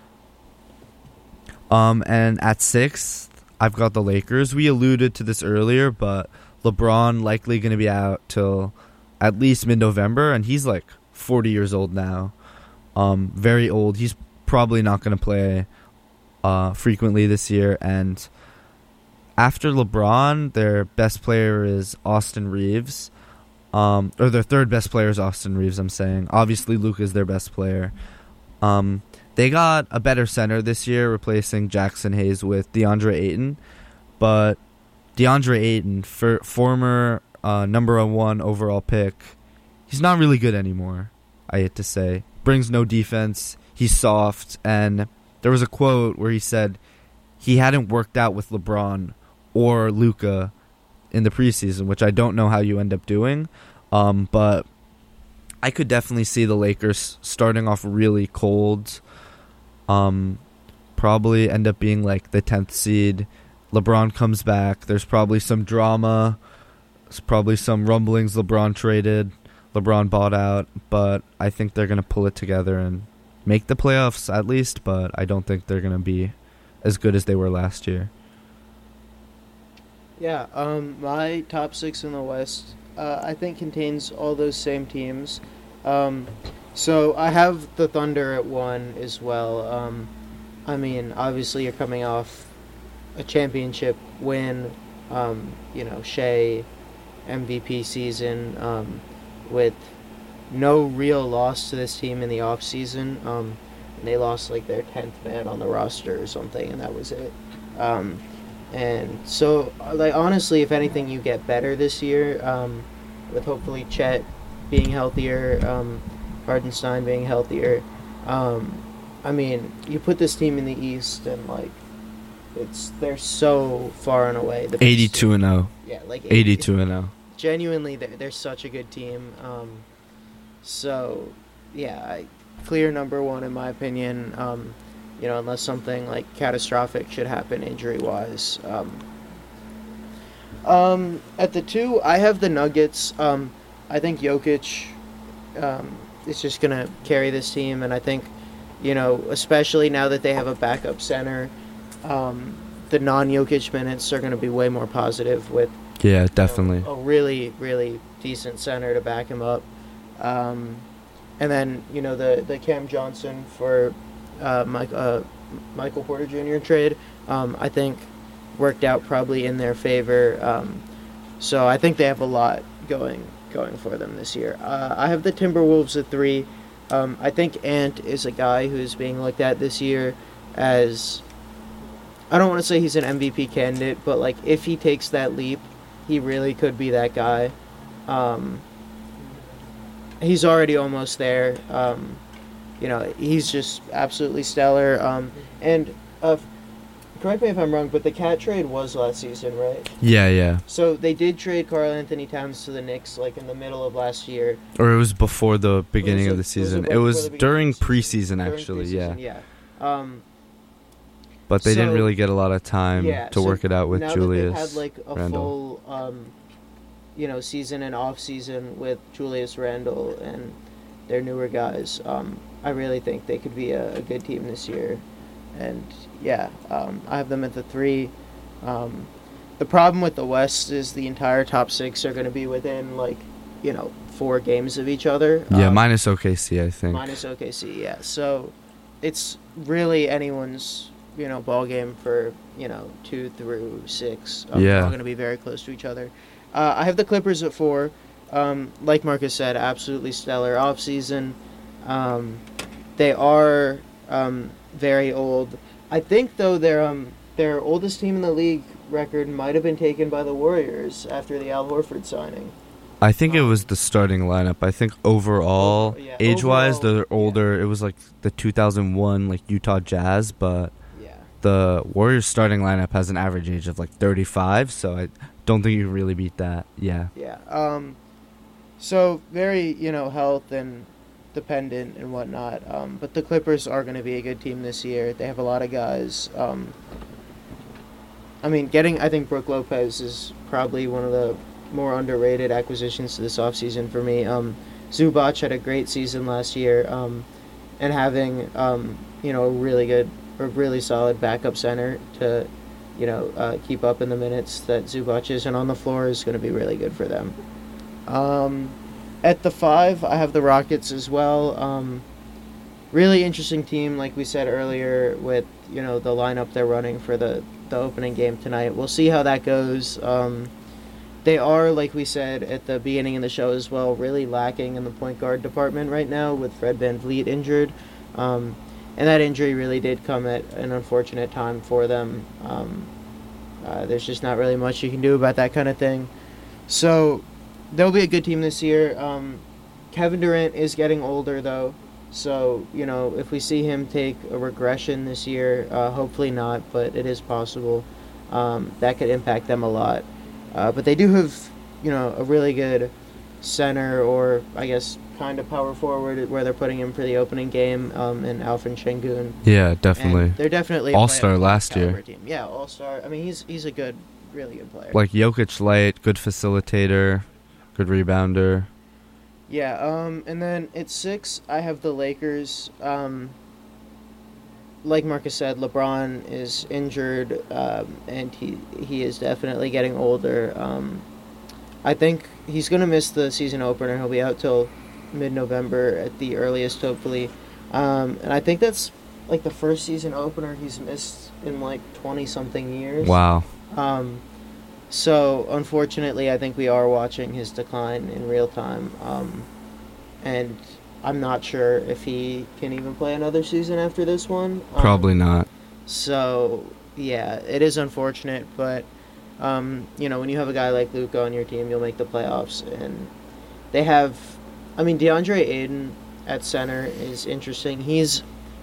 Um, and at sixth, I've got the Lakers. We alluded to this earlier, but LeBron likely going to be out till at least mid-November, and he's like forty years old now. Um, very old. He's probably not going to play uh, frequently this year, and after LeBron, their best player is Austin Reeves. Um, or their third best player is Austin Reeves, I'm saying. Obviously, Luka is their best player. Um, they got a better center this year, replacing Jackson Hayes with DeAndre Ayton. But DeAndre Ayton, for, former uh, number one overall pick, he's not really good anymore, I hate to say. Brings no defense. He's soft. And there was a quote where he said he hadn't worked out with LeBron or Luka in the preseason, which I don't know how you end up doing. Um, but I could definitely see the Lakers starting off really cold. Um, probably end up being like the tenth seed. LeBron comes back. There's probably some drama. There's probably some rumblings LeBron traded. LeBron bought out. But I think they're going to pull it together and make the playoffs at least. But I don't think they're going to be as good as they were last year. Yeah, um, my top six in the West, uh, I think contains all those same teams. Um, so I have the Thunder at one as well. Um, I mean, obviously you're coming off a championship win, um, you know, Shea, M V P season, um, with no real loss to this team in the offseason. Um, and they lost like their tenth man on the roster or something, and that was it. Um, And so, like, honestly, if anything, you get better this year, um, with hopefully Chet being healthier, um, Hardenstein being healthier. Um, I mean, you put this team in the East, and, like, it's they're so far and away the best eighty-two team. and oh. Yeah, like eighty-two and oh. Genuinely, they're, they're such a good team. Um, so, yeah, I, clear number one in my opinion. Um, You know, unless something like catastrophic should happen injury-wise. Um, um, at the two, I have the Nuggets. Um, I think Jokic um, is just going to carry this team, and I think, you know, especially now that they have a backup center, um, the non-Jokic minutes are going to be way more positive with Yeah, definitely. you know, a really, really decent center to back him up. Um, and then, you know, the, the Cam Johnson for... Uh, Mike, uh, Michael Porter Junior trade, um, I think, worked out probably in their favor. Um, so I think they have a lot going going for them this year. Uh, I have the Timberwolves at three. Um, I think Ant is a guy who's being looked at this year as, I don't want to say he's an M V P candidate, but like if he takes that leap, he really could be that guy. Um, he's already almost there. Um, You know, he's just absolutely stellar. Um, and uh, correct me if I'm wrong, but the Cat trade was last season, right? Yeah, yeah. So they did trade Karl Anthony Towns to the Knicks, like in the middle of last year. Or it was before the beginning Was of it- the season. was It it was, before the beginning during of the season? preseason, During actually, preseason, yeah. yeah. Um, But they didn't So- really get a lot of time Yeah, to so work it out with now Julius that they've had like a Randle. full, um, you know, season and off season with Julius Randle and their newer guys, um, I really think they could be a, a good team this year. And yeah, um, I have them at the three. Um, the problem with the West is the entire top six are going to be within like, you know, four games of each other. Yeah, Um, minus O K C, I think. minus O K C, yeah. So it's really anyone's, you know, ball game for, you know, two through six. Um, Yeah. They're all going to be very close to each other. Uh, I have the Clippers at four. Um, like Marcus said, absolutely stellar offseason. Um, they are um, very old. I think, though, their, um, their oldest team in the league record might have been taken by the Warriors after the Al Horford signing. I think it Um, was the starting lineup. I think overall, Over- yeah, age-wise, overall, they're older. It was like the two thousand one like Utah Jazz, but Yeah. the Warriors starting lineup has an average age of like thirty-five, so I don't think you can really beat that. Yeah. Yeah. Um, so very, you know, health and dependent and whatnot. Um, but the Clippers are going to be a good team this year. They have a lot of guys. Um, I mean, getting, I think Brook Lopez is probably one of the more underrated acquisitions this offseason for me. Um, Zubac had a great season last year. Um, and having, um, you know, a really good, or really solid backup center to, you know, uh, keep up in the minutes that Zubac isn't on the floor is going to be really good for them. Um, at the five, I have the Rockets as well. Um, really interesting team, like we said earlier, with, you know, the lineup they're running for the, the opening game tonight. We'll see how that goes. Um, they are, like we said at the beginning of the show as well, really lacking in the point guard department right now with Fred VanVleet injured. Um, and that injury really did come at an unfortunate time for them. Um, uh, there's just not really much you can do about that kind of thing. So they'll be a good team this year. Um, Kevin Durant is getting older, though. So, you know, if we see him take a regression this year, uh, hopefully not, but it is possible. Um, that could impact them a lot. Uh, but they do have, you know, a really good center, or I guess kind of power forward, where they're putting him for the opening game, um, in Alfred Şengün. Yeah, definitely. And they're definitely a All-star playoff last caliber year. Team. Yeah, all-star. I mean, he's he's a good, really good player. Like Jokic light, good facilitator, good rebounder. Yeah, um, and then at six, I have the Lakers. Um, like Marcus said, LeBron is injured, um, and he he is definitely getting older. Um, I think he's going to miss the season opener. He'll be out till mid-November at the earliest, hopefully. Um, and I think that's like the first season opener he's missed in like twenty-something years. Wow. Um, so, unfortunately, I think we are watching his decline in real time. Um, and I'm not sure if he can even play another season after this one. Um, Probably not. So, yeah, it is unfortunate, but, um, you know, when you have a guy like Luka on your team, you'll make the playoffs. And they have, I mean, DeAndre Ayton at center is interesting. He's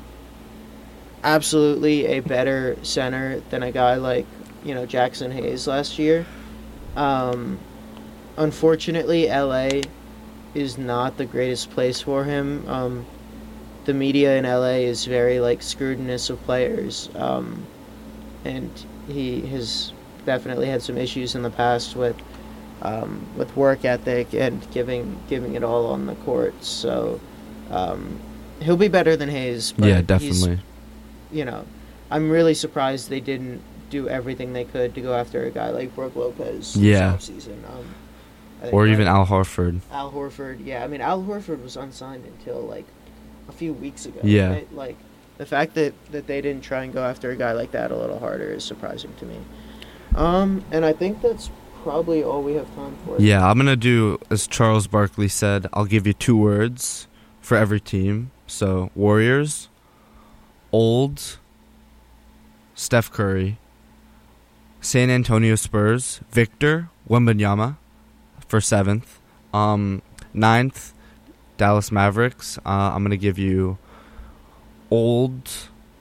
absolutely a better center than a guy like, you know, Jackson Hayes last year. Um, unfortunately, L A is not the greatest place for him. Um, the media in L A is very, like, scrutinious of players. Um, and he has definitely had some issues in the past with um, with work ethic and giving giving it all on the court. So um, he'll be better than Hayes. But Yeah, he's, definitely. you know, I'm really surprised they didn't do everything they could to go after a guy like Brook Lopez Yeah. this offseason. Um, I think Or that- even Al Horford. Al Horford. Yeah, I mean, Al Horford was unsigned until, like, a few weeks ago. Yeah. Right? Like, the fact that, that they didn't try and go after a guy like that a little harder is surprising to me. Um, and I think that's probably all we have time for. Yeah, I'm going to do, as Charles Barkley said, I'll give you two words for every team. So, Warriors, old, Steph Curry, San Antonio Spurs, Victor Wembanyama for seventh. Um, ninth, Dallas Mavericks. Uh, I'm going to give you old